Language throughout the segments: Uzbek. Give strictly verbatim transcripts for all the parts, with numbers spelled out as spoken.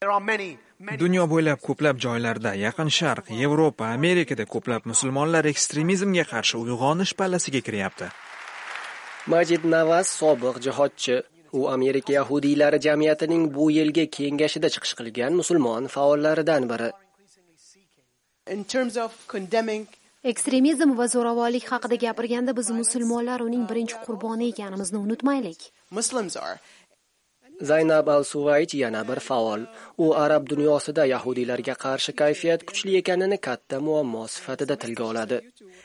Dunyo bo'ylab ko'plab joylarda, Yaqin Sharq, Yevropa, Amerikada ko'plab musulmonlar ekstremizmga qarshi uyg'onish pallasiga kiryapti. Majid Navaz sobiq jihodchi. U Amerika yahudiylari jamiyatining bu yilgi kengashida chiqish qilgan musulmon faollaridan biri. In terms of condemning ekstremizm va zo'ravonlik haqida gapirganda biz musulmonlar uning birinchi qurboni ekanimizni unutmaylik. Muslims are. Zaynab al-Suvayt yana bir faol. U arab dunyosida yahudiylarga qarshi kayfiyat kuchli ekanini katta muammo sifatida tilga oladi.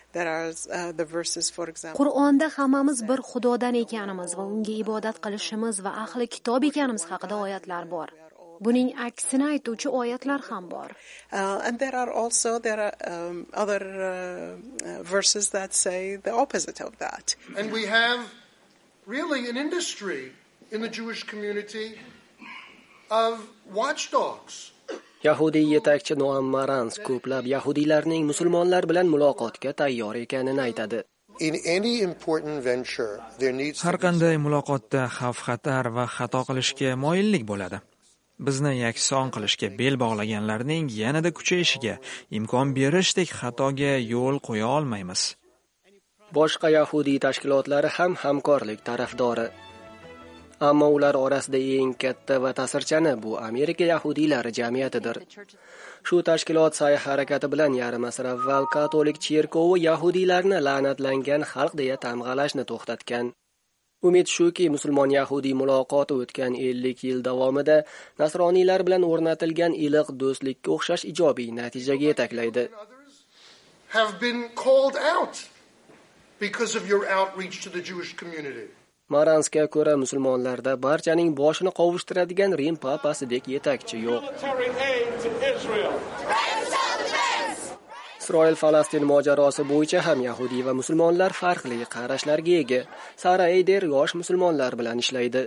Qur'onda hammamiz bir Xudodan ekanimiz va unga ibodat qilishimiz va ahli kitob ekanimiz haqida oyatlar bor. Buning aksini aytuvchi oyatlar ham bor. Uh, and there are also there are um, other uh, uh, verses that say the opposite of that. And we have really an industry in the Jewish community of watchdogs. Yahudi yetakchi Noam Marans ko'plab yahudiylarning musulmonlar bilan muloqotga tayyor ekanini aytadi. In any important venture there needs Har qanday muloqotda xavf-xatar va xato qilishga moyillik bo'ladi. Bizni yakson qilishga bel bog'laganlarning yanada kuchayishiga imkon berishdek xatoga yo'l qo'ya olmaymiz. Boshqa yahudiy tashkilotlari ham hamkorlik tarafdori. Ammo ular orasida eng katta va ta'sirchani bu Amerika yahudiylari jamiyatidir. Shu tashkilot sa'y-harakati bilan yarim asr avval katolik cherkovi yahudiylarni la'natlangan xalq deya tamg'alashni to'xtatgan. Umid shuki, musulmon yahudiy muloqoti o'tgan ellik yil davomida nasroniylar bilan o'rnatilgan iliq do'stlikka o'xshash ijobiy natijaga yetaklaydi. Have been called out because of your outreach to the Jewish community. Maransga ko'ra musulmonlarda barchaning boshini qovushtiradigan Rim papasidek yetakchi yo'q. Isroil-Falastin mojarosi bo'yicha ham yahudiy va musulmonlar farqli qarashlarga ega. Sara Eyder yosh musulmonlar bilan ishlaydi.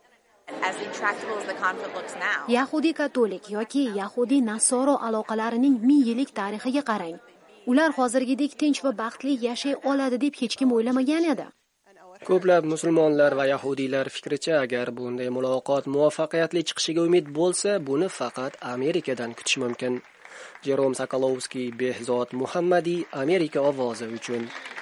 Yahudi katolik yoki Yahudi nasoro aloqalarining ming yillik tarixiga qarang. Ular hozirgidek tinch va baxtli yashay oladi deb hech kim o'ylamagan edi. Ko'plab musulmonlar va yahudiylar fikricha, agar bunday muloqot muvaffaqiyatli chiqishiga umid bo'lsa, buni faqat Amerikadan kutish mumkin. Jerom Sokolovskiy, Behzod Muhammadi, Amerika ovozi uchun.